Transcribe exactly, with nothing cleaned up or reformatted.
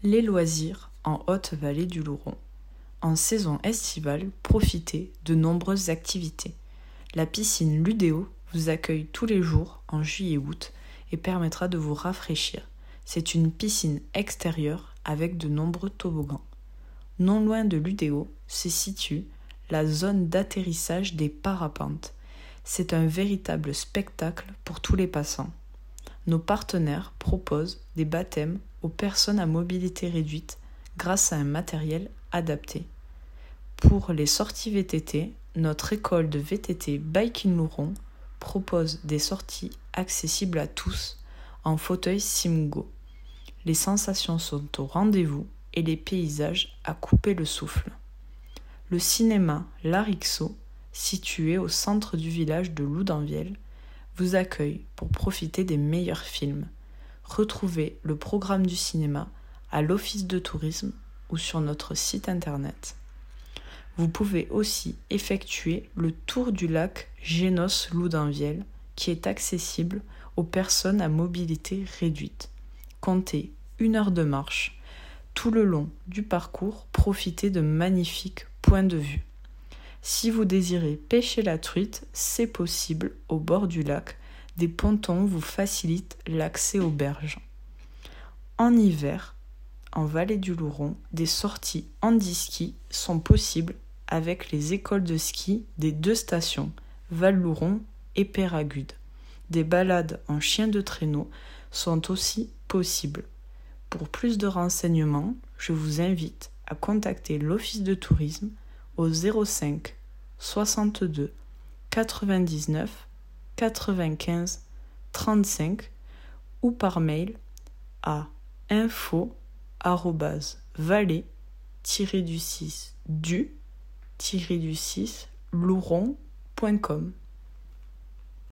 Les loisirs en Haute-Vallée du Louron. En saison estivale, profitez de nombreuses activités. La piscine Ludéo vous accueille tous les jours en juillet-août et permettra de vous rafraîchir. C'est une piscine extérieure avec de nombreux toboggans. Non loin de Ludéo se situe la zone d'atterrissage des parapentes. C'est un véritable spectacle pour tous les passants. Nos partenaires proposent des baptêmes aux personnes à mobilité réduite grâce à un matériel adapté. Pour les sorties V T T, notre école de V T T Bike in Louron propose des sorties accessibles à tous en fauteuil Simgo. Les sensations sont au rendez-vous et les paysages à couper le souffle. Le cinéma Larixo, situé au centre du village de Loudanvielle, vous accueille pour profiter des meilleurs films. Retrouvez le programme du cinéma à l'office de tourisme ou sur notre site internet. Vous pouvez aussi effectuer le tour du lac Génos-Loudanvielle qui est accessible aux personnes à mobilité réduite. Comptez une heure de marche. Tout le long du parcours, profitez de magnifiques points de vue. Si vous désirez pêcher la truite, c'est possible au bord du lac. Des pontons vous facilitent l'accès aux berges. En hiver, en vallée du Louron, des sorties handi-ski sont possibles avec les écoles de ski des deux stations, Val-Louron et Péragude. Des balades en chien de traîneau sont aussi possibles. Pour plus de renseignements, je vous invite à contacter l'office de tourisme au zéro cinq soixante-deux quatre-vingt-dix-neuf quatre-vingt-quinze trente-cinq ou par mail à info arobase vallée du six du du six louron point com.